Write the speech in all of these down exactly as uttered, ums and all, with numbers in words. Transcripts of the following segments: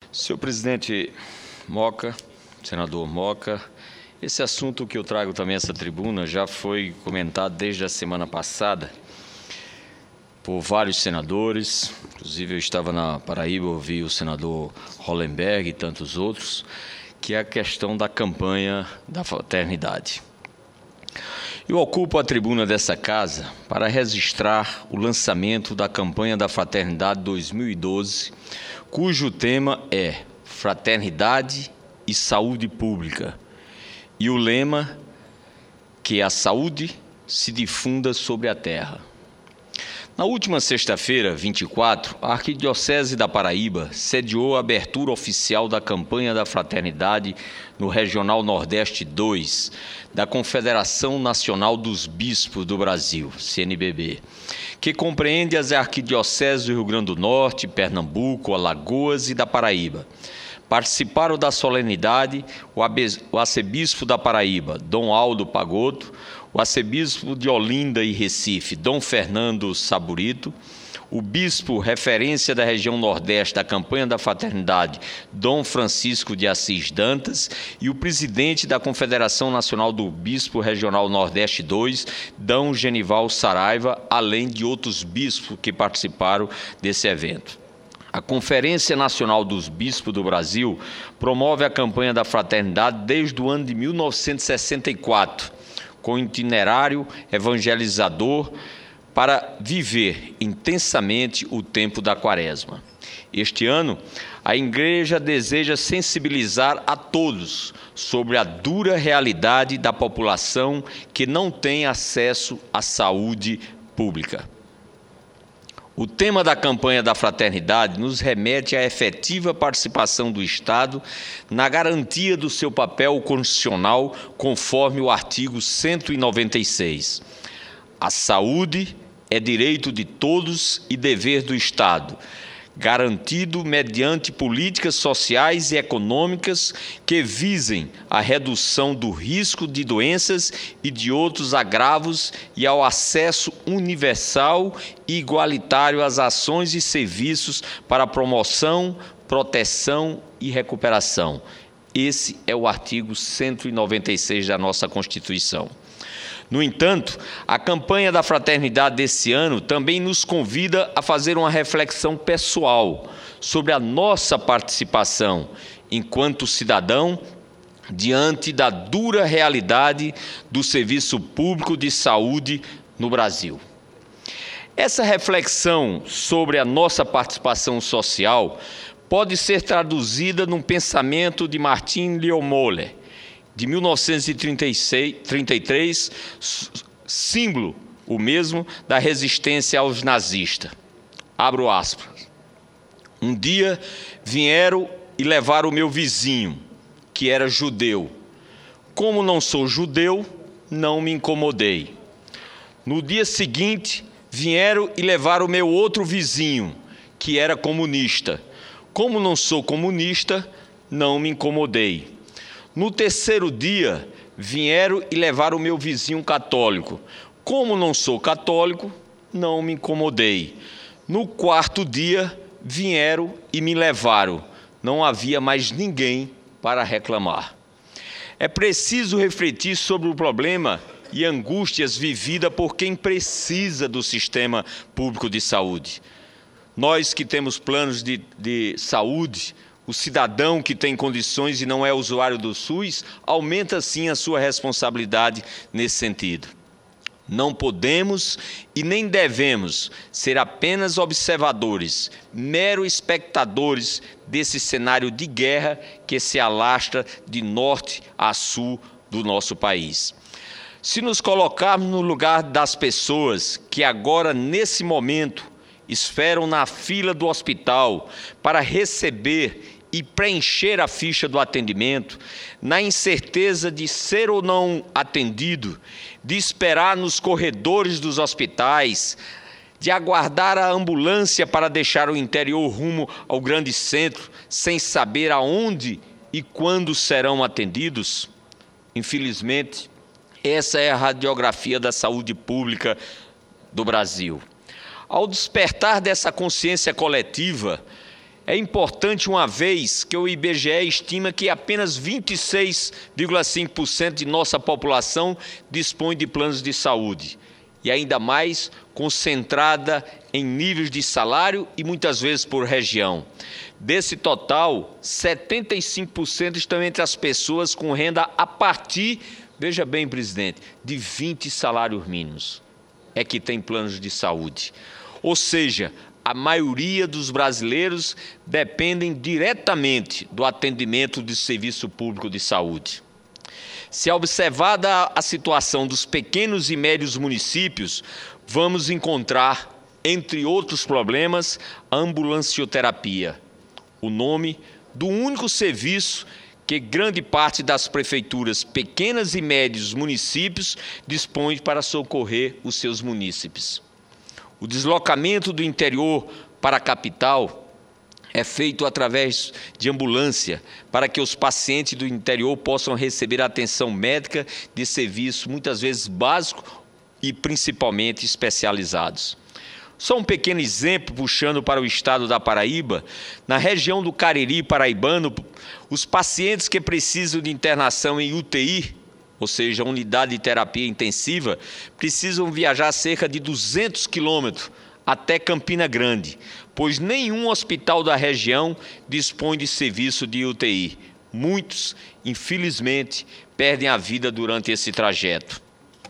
Senhor presidente Moca, senador Moca, esse assunto que eu trago também a essa tribuna já foi comentado desde a semana passada por vários senadores, inclusive eu estava na Paraíba, ouvi o senador Hollenberg e tantos outros, que é a questão da campanha da fraternidade. Eu ocupo a tribuna dessa casa para registrar o lançamento da campanha da Fraternidade dois mil e doze, cujo tema é Fraternidade e Saúde Pública, e o lema que a saúde se difunda sobre a terra. Na última sexta-feira, vinte e quatro, a Arquidiocese da Paraíba sediou a abertura oficial da campanha da Fraternidade no Regional Nordeste dois, da Confederação Nacional dos Bispos do Brasil, C N B B, que compreende as arquidioceses do Rio Grande do Norte, Pernambuco, Alagoas e da Paraíba. Participaram da solenidade o arcebispo da Paraíba, Dom Aldo Pagotto, o arcebispo de Olinda e Recife, Dom Fernando Saburito, o bispo referência da região Nordeste da campanha da Fraternidade, Dom Francisco de Assis Dantas, e o presidente da Confederação Nacional do Bispo Regional Nordeste dois, Dom Genival Saraiva, além de outros bispos que participaram desse evento. A Conferência Nacional dos Bispos do Brasil promove a campanha da Fraternidade desde o ano de mil novecentos e sessenta e quatro, com itinerário evangelizador para viver intensamente o tempo da Quaresma. Este ano, a Igreja deseja sensibilizar a todos sobre a dura realidade da população que não tem acesso à saúde pública. O tema da campanha da Fraternidade nos remete à efetiva participação do Estado na garantia do seu papel constitucional, conforme o artigo cento e noventa e seis. A saúde é direito de todos e dever do Estado, garantido mediante políticas sociais e econômicas que visem a redução do risco de doenças e de outros agravos e ao acesso universal e igualitário às ações e serviços para promoção, proteção e recuperação. Esse é o artigo cento e noventa e seis da nossa Constituição. No entanto, a campanha da Fraternidade desse ano também nos convida a fazer uma reflexão pessoal sobre a nossa participação enquanto cidadão diante da dura realidade do serviço público de saúde no Brasil. Essa reflexão sobre a nossa participação social pode ser traduzida num pensamento de Martin Niemöller, de mil novecentos e trinta e três, símbolo, o mesmo, da resistência aos nazistas. Abro aspas. Um dia vieram e levaram o meu vizinho, que era judeu. Como não sou judeu, não me incomodei. No dia seguinte, vieram e levaram o meu outro vizinho, que era comunista. Como não sou comunista, não me incomodei. No terceiro dia, vieram e levaram o meu vizinho católico. Como não sou católico, não me incomodei. No quarto dia, vieram e me levaram. Não havia mais ninguém para reclamar. É preciso refletir sobre o problema e angústias vividas por quem precisa do sistema público de saúde. Nós que temos planos de, de saúde, o cidadão que tem condições e não é usuário do SUS, aumenta sim a sua responsabilidade nesse sentido. Não podemos e nem devemos ser apenas observadores, mero espectadores desse cenário de guerra que se alastra de norte a sul do nosso país. Se nos colocarmos no lugar das pessoas que agora, nesse momento, esperam na fila do hospital para receber e preencher a ficha do atendimento, na incerteza de ser ou não atendido, de esperar nos corredores dos hospitais, de aguardar a ambulância para deixar o interior rumo ao grande centro, sem saber aonde e quando serão atendidos? Infelizmente, essa é a radiografia da saúde pública do Brasil. Ao despertar dessa consciência coletiva, é importante uma vez que o I B G E estima que apenas vinte e seis vírgula cinco por cento de nossa população dispõe de planos de saúde, e ainda mais concentrada em níveis de salário e muitas vezes por região. Desse total, setenta e cinco por cento estão entre as pessoas com renda a partir, veja bem, presidente, de vinte salários mínimos, é que tem planos de saúde. Ou seja, a maioria dos brasileiros dependem diretamente do atendimento do serviço público de saúde. Se observada a situação dos pequenos e médios municípios, vamos encontrar, entre outros problemas, a ambulancioterapia, o nome do único serviço que grande parte das prefeituras, pequenas e médios municípios, dispõe para socorrer os seus munícipes. O deslocamento do interior para a capital é feito através de ambulância, para que os pacientes do interior possam receber atenção médica de serviço, muitas vezes básico e principalmente especializados. Só um pequeno exemplo, puxando para o estado da Paraíba, na região do Cariri paraibano, os pacientes que precisam de internação em U T I, ou seja, unidade de terapia intensiva, precisam viajar cerca de duzentos quilômetros até Campina Grande, pois nenhum hospital da região dispõe de serviço de U T I. Muitos, infelizmente, perdem a vida durante esse trajeto.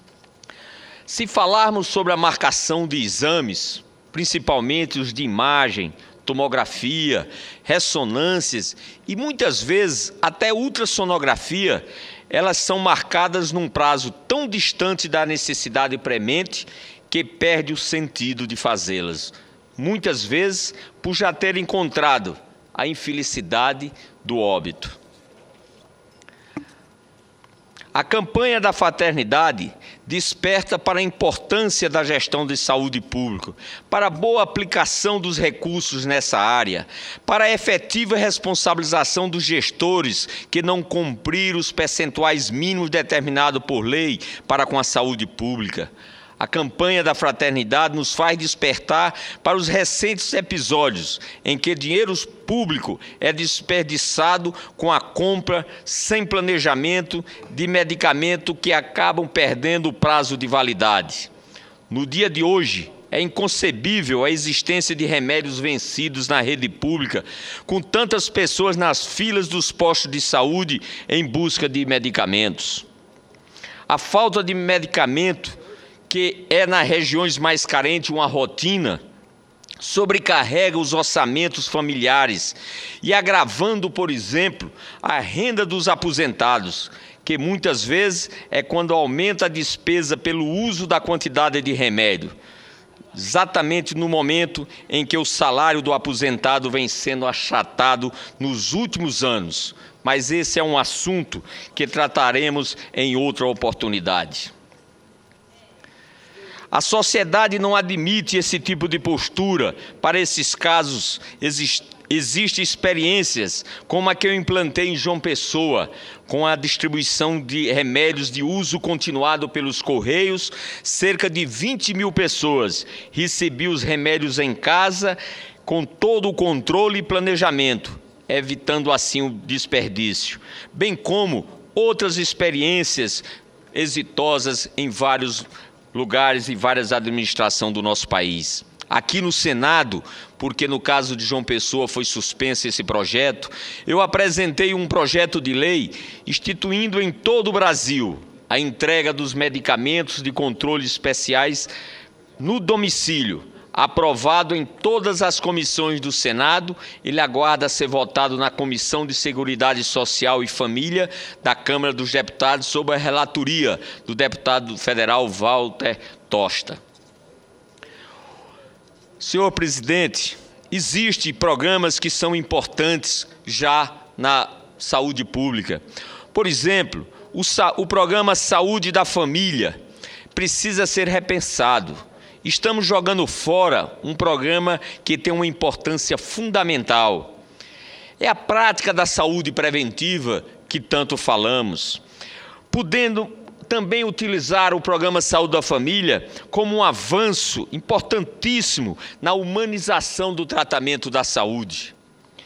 Se falarmos sobre a marcação de exames, principalmente os de imagem, tomografia, ressonâncias e muitas vezes até ultrassonografia, elas são marcadas num prazo tão distante da necessidade premente que perde o sentido de fazê-las, muitas vezes por já ter encontrado a infelicidade do óbito. A campanha da fraternidade desperta para a importância da gestão de saúde pública, para a boa aplicação dos recursos nessa área, para a efetiva responsabilização dos gestores que não cumpriram os percentuais mínimos determinados por lei para com a saúde pública. A campanha da fraternidade nos faz despertar para os recentes episódios em que dinheiro público é desperdiçado com a compra sem planejamento de medicamento que acabam perdendo o prazo de validade. No dia de hoje, é inconcebível a existência de remédios vencidos na rede pública, com tantas pessoas nas filas dos postos de saúde em busca de medicamentos. A falta de medicamento, que é nas regiões mais carentes uma rotina, sobrecarrega os orçamentos familiares e agravando, por exemplo, a renda dos aposentados, que muitas vezes é quando aumenta a despesa pelo uso da quantidade de remédio, exatamente no momento em que o salário do aposentado vem sendo achatado nos últimos anos. Mas esse é um assunto que trataremos em outra oportunidade. A sociedade não admite esse tipo de postura. Para esses casos, existem Existem experiências como a que eu implantei em João Pessoa, com a distribuição de remédios de uso continuado pelos Correios. Cerca de vinte mil pessoas recebiam os remédios em casa, com todo o controle e planejamento, evitando assim o desperdício, bem como outras experiências exitosas em vários lugares e várias administrações do nosso país. Aqui no Senado, porque no caso de João Pessoa foi suspenso esse projeto, eu apresentei um projeto de lei instituindo em todo o Brasil a entrega dos medicamentos de controle especiais no domicílio. Aprovado em todas as comissões do Senado, ele aguarda ser votado na Comissão de Seguridade Social e Família da Câmara dos Deputados, sob a relatoria do deputado federal Walter Tosta. Senhor presidente, existem programas que são importantes já na saúde pública. Por exemplo, o, o programa Saúde da Família precisa ser repensado. Estamos jogando fora um programa que tem uma importância fundamental. É a prática da saúde preventiva que tanto falamos, podendo também utilizar o programa Saúde da Família como um avanço importantíssimo na humanização do tratamento da saúde.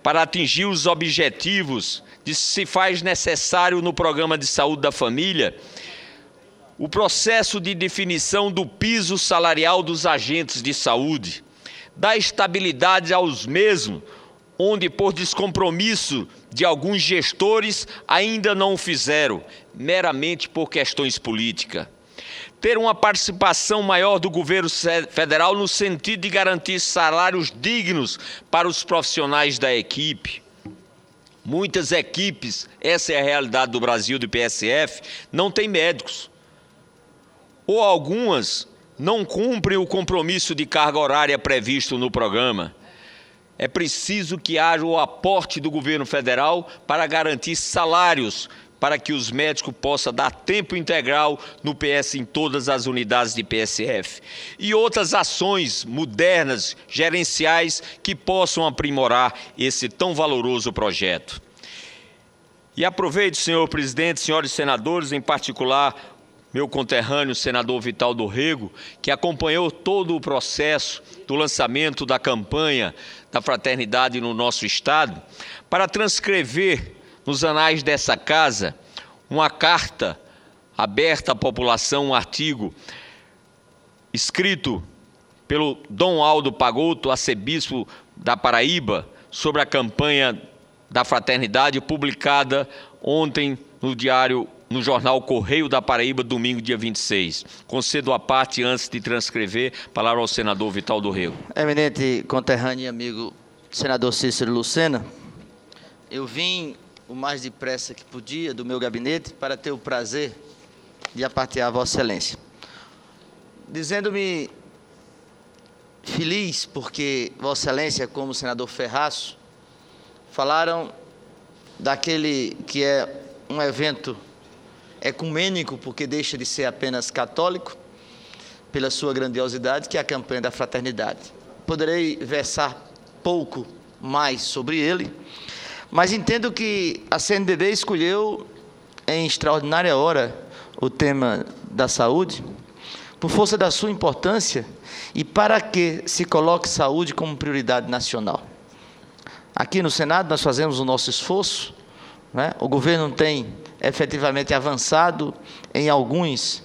para atingir os objetivos de se faz necessário no Programa de Saúde da Família o processo de definição do piso salarial dos agentes de saúde, dar estabilidade aos mesmos, onde por descompromisso de alguns gestores ainda não o fizeram, meramente por questões políticas. Ter uma participação maior do governo federal no sentido de garantir salários dignos para os profissionais da equipe. Muitas equipes, essa é a realidade do Brasil, do P S F, não tem médicos. Ou algumas não cumprem o compromisso de carga horária previsto no programa. É preciso que haja o aporte do governo federal para garantir salários, para que os médicos possam dar tempo integral no P S em todas as unidades de P S F. E outras ações modernas, gerenciais, que possam aprimorar esse tão valoroso projeto. E aproveito, senhor presidente, senhores senadores, em particular meu conterrâneo, senador Vital do Rego, que acompanhou todo o processo do lançamento da campanha da fraternidade no nosso Estado, para transcrever nos anais dessa casa uma carta aberta à população, um artigo escrito pelo Dom Aldo Pagotto, arcebispo da Paraíba, sobre a campanha da fraternidade, publicada ontem no diário no jornal Correio da Paraíba, domingo, dia vinte e seis. Concedo a parte, antes de transcrever, palavra ao senador Vital do Rego. Eminente conterrâneo e amigo senador Cícero Lucena, eu vim o mais depressa que podia do meu gabinete para ter o prazer de apartear a Vossa Excelência, dizendo-me feliz porque Vossa Excelência, como senador Ferraço, falaram daquele que é um evento ecumênico, porque deixa de ser apenas católico, pela sua grandiosidade, que é a campanha da fraternidade. Poderei versar pouco mais sobre ele, mas entendo que a C N B B escolheu em extraordinária hora o tema da saúde, por força da sua importância e para que se coloque saúde como prioridade nacional. Aqui no Senado nós fazemos o nosso esforço, né? O governo tem efetivamente avançado em alguns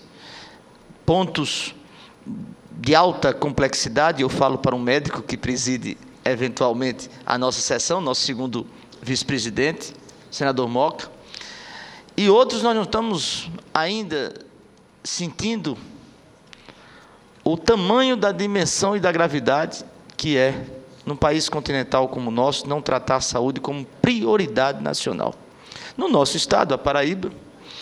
pontos de alta complexidade. Eu falo para um médico que preside eventualmente a nossa sessão, nosso segundo vice-presidente, senador Moca, e outros nós não estamos ainda sentindo o tamanho da dimensão e da gravidade que é, num país continental como o nosso, não tratar a saúde como prioridade nacional. No nosso estado, a Paraíba,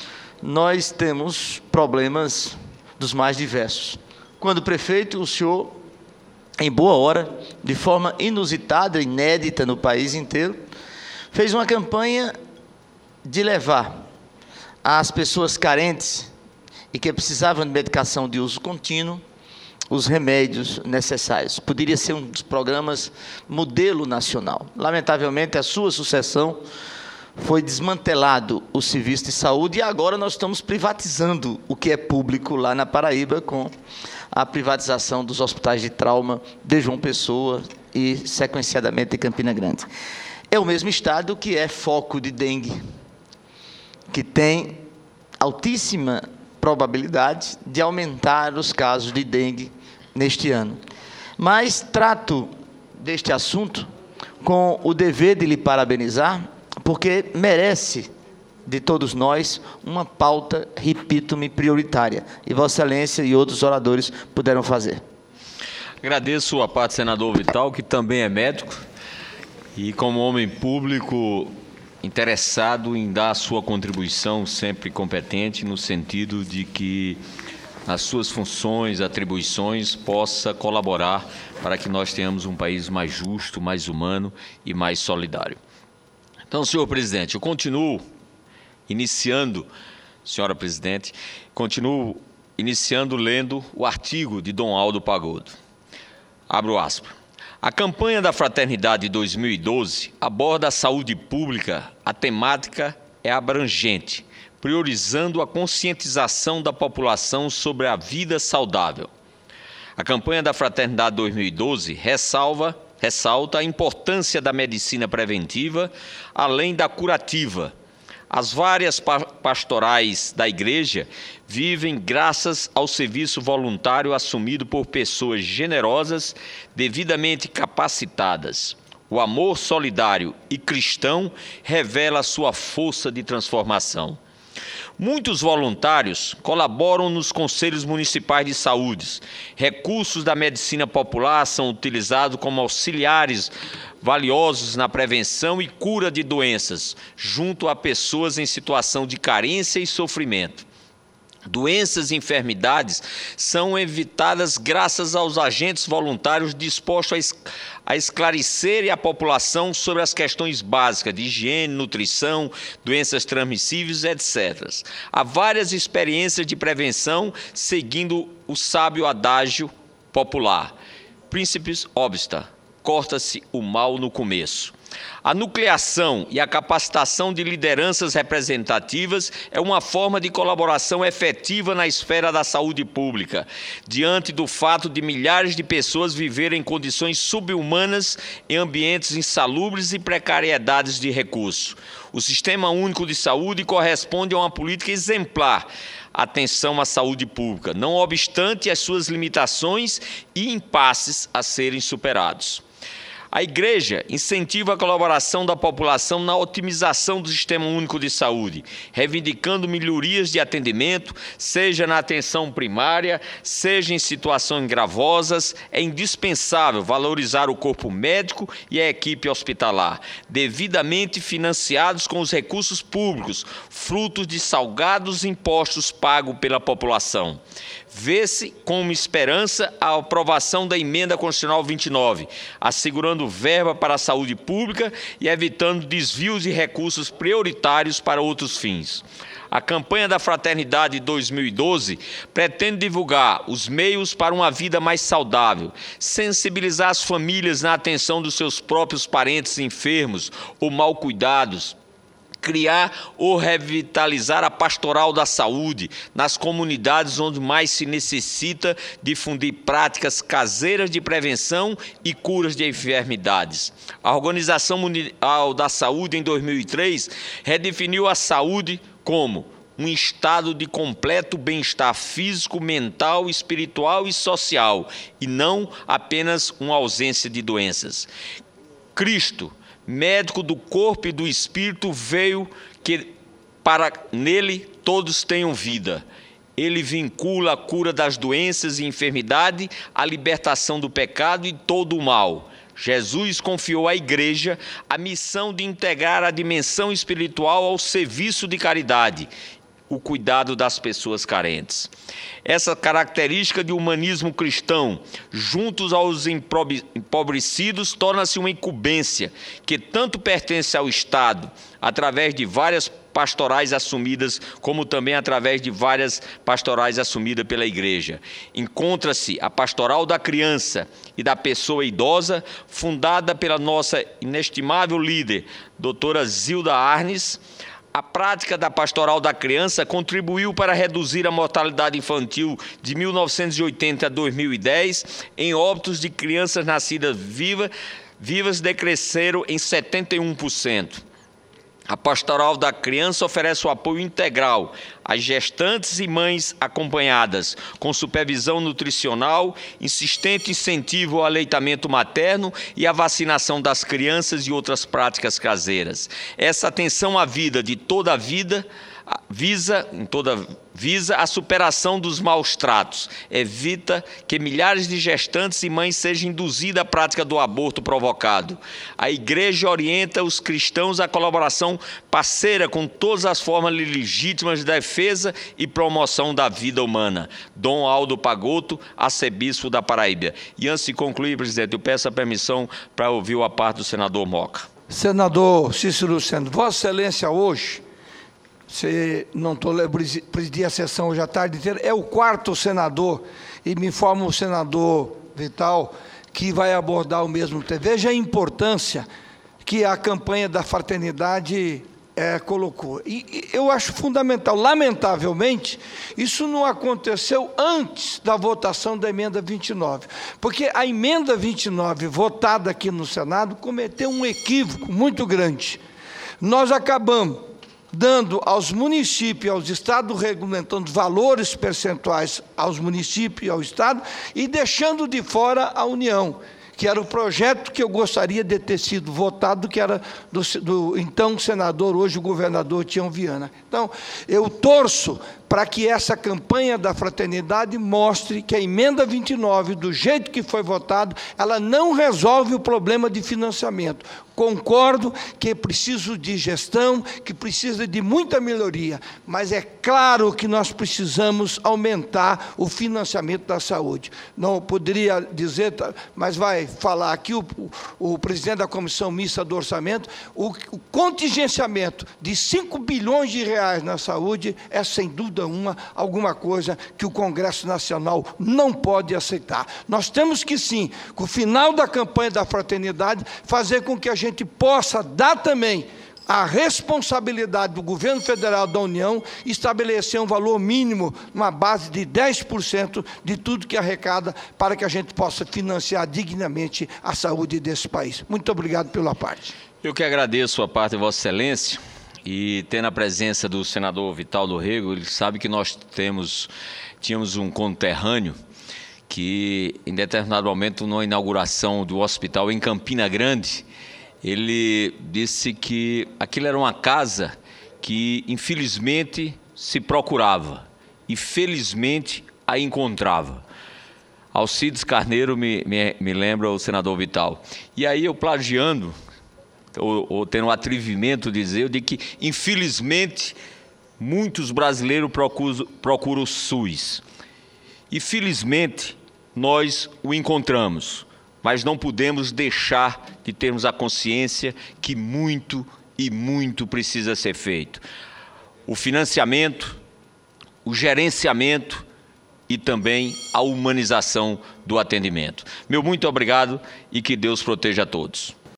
nós temos problemas dos mais diversos. Quando prefeito, o senhor, em boa hora, de forma inusitada, inédita no país inteiro, fez uma campanha de levar às pessoas carentes e que precisavam de medicação de uso contínuo os remédios necessários. Poderia ser um dos programas modelo nacional. Lamentavelmente, a sua sucessão foi desmantelado o serviço de saúde e agora nós estamos privatizando o que é público lá na Paraíba com a privatização dos hospitais de trauma de João Pessoa e, sequenciadamente, de Campina Grande. É o mesmo estado que é foco de dengue, que tem altíssima probabilidade de aumentar os casos de dengue neste ano. Mas trato deste assunto com o dever de lhe parabenizar, porque merece, de todos nós, uma pauta, repito-me, prioritária. E Vossa Excelência e outros oradores puderam fazer. Agradeço a parte do senador Vital, que também é médico, e como homem público interessado em dar a sua contribuição, sempre competente, no sentido de que as suas funções, atribuições, possa colaborar para que nós tenhamos um país mais justo, mais humano e mais solidário. Então, senhor presidente, eu continuo iniciando, senhora presidente, continuo iniciando lendo o artigo de Dom Aldo Pagotto. Abro aspas. A campanha da Fraternidade de dois mil e doze aborda a saúde pública. A temática é abrangente, priorizando a conscientização da população sobre a vida saudável. A campanha da Fraternidade dois mil e doze ressalva ressalta a importância da medicina preventiva, além da curativa. As várias pastorais da Igreja vivem graças ao serviço voluntário assumido por pessoas generosas, devidamente capacitadas. O amor solidário e cristão revela sua força de transformação. Muitos voluntários colaboram nos conselhos municipais de saúde. Recursos da medicina popular são utilizados como auxiliares valiosos na prevenção e cura de doenças, junto a pessoas em situação de carência e sofrimento. Doenças e enfermidades são evitadas graças aos agentes voluntários dispostos a esclarecer a população sobre as questões básicas de higiene, nutrição, doenças transmissíveis, etcétera. Há várias experiências de prevenção seguindo o sábio adágio popular. Príncipes obsta, corta-se o mal no começo. A nucleação e a capacitação de lideranças representativas é uma forma de colaboração efetiva na esfera da saúde pública, diante do fato de milhares de pessoas viverem em condições subhumanas em ambientes insalubres e precariedades de recursos. O Sistema Único de Saúde corresponde a uma política exemplar. Atenção à saúde pública, não obstante as suas limitações e impasses a serem superados. A Igreja incentiva a colaboração da população na otimização do Sistema Único de Saúde, reivindicando melhorias de atendimento, seja na atenção primária, seja em situações gravosas. É indispensável valorizar o corpo médico e a equipe hospitalar, devidamente financiados com os recursos públicos, frutos de salgados impostos pagos pela população. Vê-se como esperança a aprovação da Emenda Constitucional vinte e nove, assegurando verba para a saúde pública e evitando desvios de recursos prioritários para outros fins. A campanha da Fraternidade dois mil e doze pretende divulgar os meios para uma vida mais saudável, sensibilizar as famílias na atenção dos seus próprios parentes enfermos ou mal cuidados, criar ou revitalizar a pastoral da saúde nas comunidades onde mais se necessita, difundir práticas caseiras de prevenção e curas de enfermidades. A Organização Mundial da Saúde, em dois mil e três, redefiniu a saúde como um estado de completo bem-estar físico, mental, espiritual e social, e não apenas uma ausência de doenças. Cristo, médico do corpo e do espírito, veio que para nele todos tenham vida. Ele vincula a cura das doenças e enfermidade, a libertação do pecado e todo o mal. Jesus confiou à Igreja a missão de integrar a dimensão espiritual ao serviço de caridade, o cuidado das pessoas carentes. Essa característica de humanismo cristão, juntos aos empobrecidos, torna-se uma incumbência que tanto pertence ao Estado, através de várias pastorais assumidas, como também através de várias pastorais assumidas pela Igreja. Encontra-se a Pastoral da Criança e da Pessoa Idosa, fundada pela nossa inestimável líder, doutora Zilda Arnes. A prática da pastoral da criança contribuiu para reduzir a mortalidade infantil de mil novecentos e oitenta a dois mil e dez, em óbitos de crianças nascidas vivas, vivas decresceram em setenta e um por cento. A pastoral da criança oferece o apoio integral às gestantes e mães acompanhadas, com supervisão nutricional, insistente incentivo ao aleitamento materno e à vacinação das crianças e outras práticas caseiras. Essa atenção à vida de toda a vida visa, em toda, visa a superação dos maus tratos, evita que milhares de gestantes e mães sejam induzidas à prática do aborto provocado. A Igreja orienta os cristãos à colaboração parceira com todas as formas legítimas de defesa e promoção da vida humana. Dom Aldo Pagotto, arcebispo da Paraíba. E antes de concluir, presidente, eu peço a permissão para ouvir a parte do senador Moca. Senador Cícero Lucena, Vossa Excelência hoje, se não estou presidir a sessão hoje à tarde inteira, é o quarto senador, e me informa o senador Vital, que vai abordar o mesmo tema. Veja a importância que a campanha da fraternidade é, colocou. E, e eu acho fundamental. Lamentavelmente, isso não aconteceu antes da votação da emenda vinte e nove, porque a emenda vinte e nove, votada aqui no Senado, cometeu um equívoco muito grande. Nós acabamos dando aos municípios e aos estados, regulamentando valores percentuais aos municípios e ao estado, e deixando de fora a União, que era o projeto que eu gostaria de ter sido votado, que era do, do então senador, hoje o governador Tião Viana. Então, eu torço para que essa campanha da fraternidade mostre que a emenda vinte e nove, do jeito que foi votado, ela não resolve o problema de financiamento. Concordo que é preciso de gestão, que precisa de muita melhoria, mas é claro que nós precisamos aumentar o financiamento da saúde. Não poderia dizer, mas vai falar aqui o, o, o presidente da Comissão Mista do Orçamento, o, o contingenciamento de cinco bilhões de reais na saúde é, sem dúvida uma, alguma coisa que o Congresso Nacional não pode aceitar. Nós temos que, sim, com o final da campanha da fraternidade, fazer com que a gente possa dar também a responsabilidade do governo federal da União, estabelecer um valor mínimo, uma base de dez por cento de tudo que arrecada, para que a gente possa financiar dignamente a saúde desse país. Muito obrigado pela parte. Eu que agradeço a parte de Vossa Excelência, e tendo a presença do senador Vital do Rego, ele sabe que nós temos, tínhamos um conterrâneo que, em determinado momento, na inauguração do hospital em Campina Grande, ele disse que aquilo era uma casa que, infelizmente, se procurava e, felizmente, a encontrava. Alcides Carneiro me, me, me lembra o senador Vital. E aí eu, plagiando, ou, ou tendo o atrevimento de dizer, de que, infelizmente, muitos brasileiros procuram, procuram o SUS. E, felizmente, nós o encontramos. Mas não podemos deixar de termos a consciência que muito e muito precisa ser feito. O financiamento, o gerenciamento e também a humanização do atendimento. Meu muito obrigado e que Deus proteja a todos.